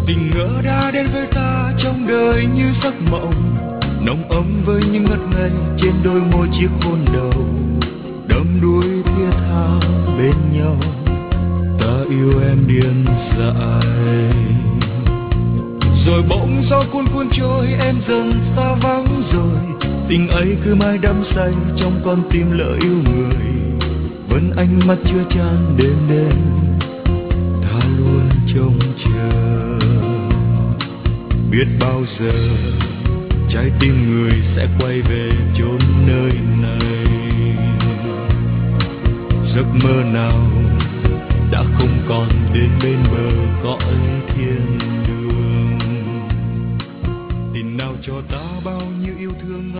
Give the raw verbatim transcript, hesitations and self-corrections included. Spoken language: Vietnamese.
tình ngỡ đã đến với ta trong đời như giấc mộng, nồng ấm với những ngất ngây trên đôi môi chiếc hôn đầu, đắm đuối thiết tha bên nhau, ta yêu em điên dại. Rồi bỗng gió cuốn cuốn trôi, em dần xa vắng rồi, tình ấy cứ mãi đắm say trong con tim lỡ yêu người. Vẫn ánh mắt chưa chan đêm đêm, ta luôn trông chờ. Biết bao giờ trái tim người sẽ quay về chốn nơi này. Giấc mơ nào đã không còn đến bên bờ cõi thiên đường. Tình nào cho ta bao nhiêu yêu thương.